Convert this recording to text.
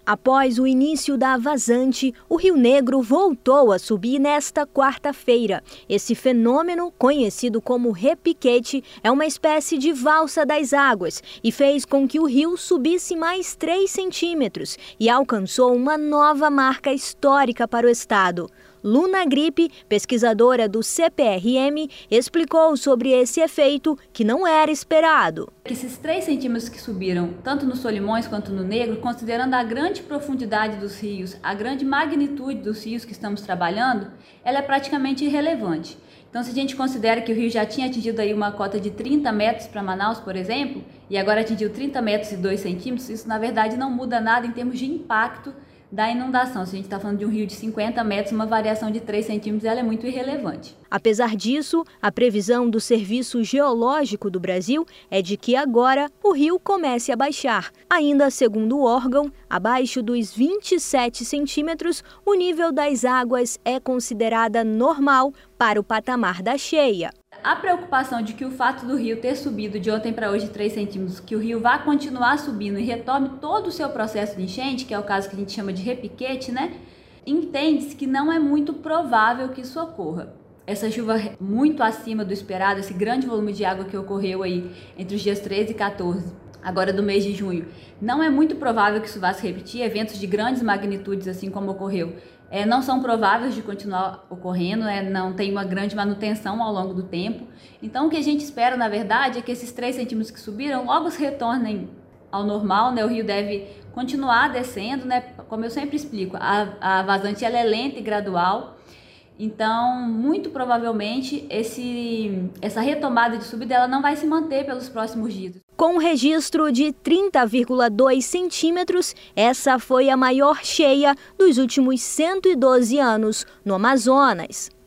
Após o início da vazante, o Rio Negro voltou a subir nesta quarta-feira. Esse fenômeno, conhecido como repiquete, é uma espécie de valsa das águas e fez com que o rio subisse mais 3 centímetros e alcançou uma nova marca histórica para o estado. Luna Gripe, pesquisadora do CPRM, explicou sobre esse efeito que não era esperado. Esses 3 centímetros que subiram, tanto no Solimões quanto no Negro, considerando a grande profundidade dos rios, a grande magnitude dos rios que estamos trabalhando, ela é praticamente irrelevante. Então, se a gente considera que o rio já tinha atingido aí uma cota de 30 metros para Manaus, por exemplo, e agora atingiu 30 metros e 2 centímetros, isso na verdade não muda nada em termos de impacto da inundação. Se a gente está falando de um rio de 50 metros, uma variação de 3 centímetros, ela é muito irrelevante. Apesar disso, a previsão do Serviço Geológico do Brasil é de que agora o rio comece a baixar. Ainda segundo o órgão, abaixo dos 27 centímetros, o nível das águas é considerada normal para o patamar da cheia. A preocupação de que o fato do rio ter subido de ontem para hoje 3 centímetros, que o rio vá continuar subindo e retome todo o seu processo de enchente, que é o caso que a gente chama de repiquete, entende-se que não é muito provável que isso ocorra. Essa chuva muito acima do esperado, esse grande volume de água que ocorreu aí entre os dias 13 e 14, agora do mês de junho, não é muito provável que isso vá se repetir. Eventos de grandes magnitudes, assim como ocorreu, não são prováveis de continuar ocorrendo, não tem uma grande manutenção ao longo do tempo. Então, o que a gente espera, na verdade, é que esses 3 centímetros que subiram logo se retornem ao normal, O rio deve continuar descendo, Como eu sempre explico, a vazante ela é lenta e gradual. Então, muito provavelmente, essa retomada de subida ela não vai se manter pelos próximos dias. Com um registro de 30,2 centímetros, essa foi a maior cheia dos últimos 112 anos no Amazonas.